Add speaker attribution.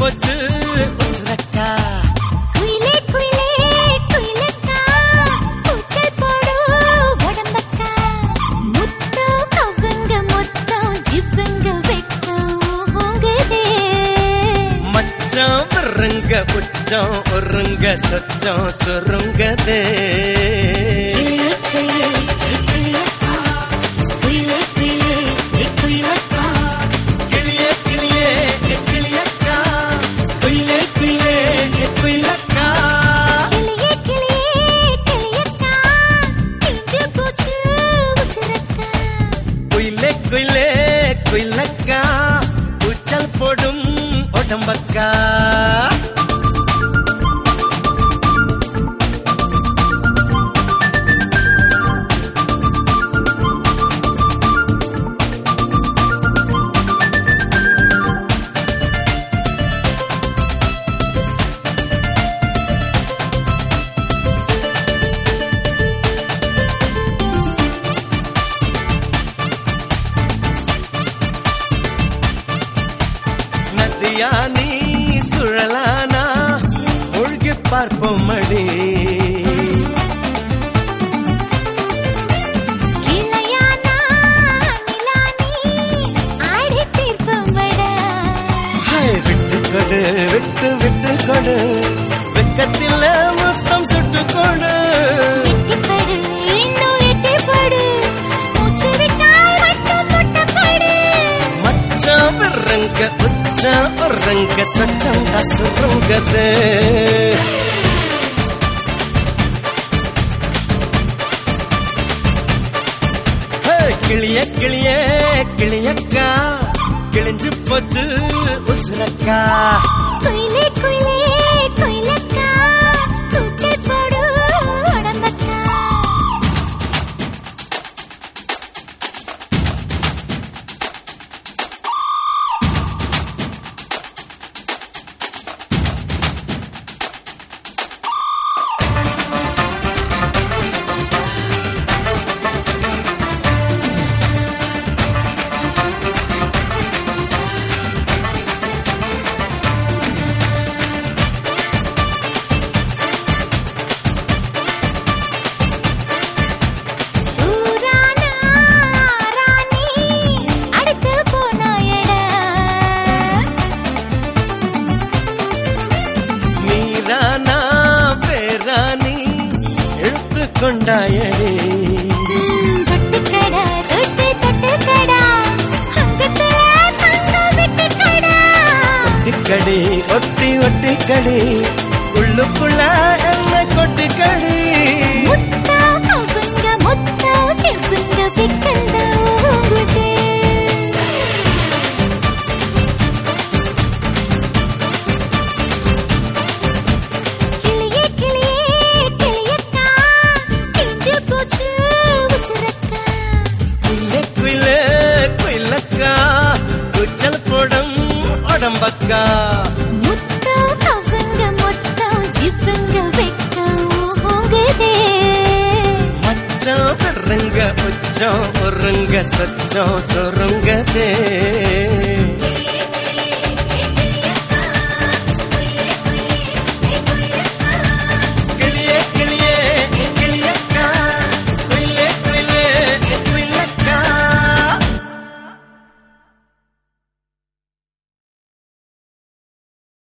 Speaker 1: போச்சு உசுரக்கா.
Speaker 2: குயிலே குயிலே குயிலக்கா கூச்சல் போடு உடம்பக்கா. முத்தம் கவுங்க மொத்தம் ஜிவ்வுங்க வெட்கம் ஊங்குதே.
Speaker 1: மச்சம் விருங்க உச்சம் ஒருங்க சச்சம் சுருங்கதே. குயிலே குயிலக்கா கூச்சல் போடும் உடம்பக்கா. நதியானி சுழலானா ஒழுகி பார்ப்போம் மடி.
Speaker 2: கிளையானா நிலானி ஆடி தீர்ப்பம் வடா.
Speaker 1: விட்டு கொடு விட்டு விட்டு கொடு வெக்கத்தில் முத்தம் சுட்டு கொடு.
Speaker 2: எட்டிப்படு இன்னும் எட்டிப்படு மூச்சு விட்டால் மட்டும் முட்டப்படு.
Speaker 1: மச்சம் விருங்க உச்சம் ஒருங்க சச்சம் சுருங்கது. கிளிய கிளிய கிளியக்கா கிழிஞ்சு போச்சு உசுரக்கா.
Speaker 2: குயிலே குயிலே குயிலக்கா கூச்சல் போடு உடம்பக்கா.
Speaker 1: கொண்டாயடி
Speaker 2: தொட்டுக்கடா தொட்டு தொட்டுக்கடா அங்கத்துல தங்கம் விட்டுக்கடா.
Speaker 1: ஒட்டிக்கடி ஒட்டி ஒட்டிக்கடி உள்ளுக்குள்ள என்ன கொட்டிக்கடி.
Speaker 2: முத்தா கவுங்க முத்தா செவ்வுங்க விக்கல்ல ஊங்குதே.
Speaker 1: உடம்பக்கா
Speaker 2: முத்தம் கவுங்க மொத்தம் ஜிவ்வுங்க வெட்கம் ஊங்குதே.
Speaker 1: மச்சம் விருங்க உச்சம் ஒருங்க சச்சம் சுருங்கதே.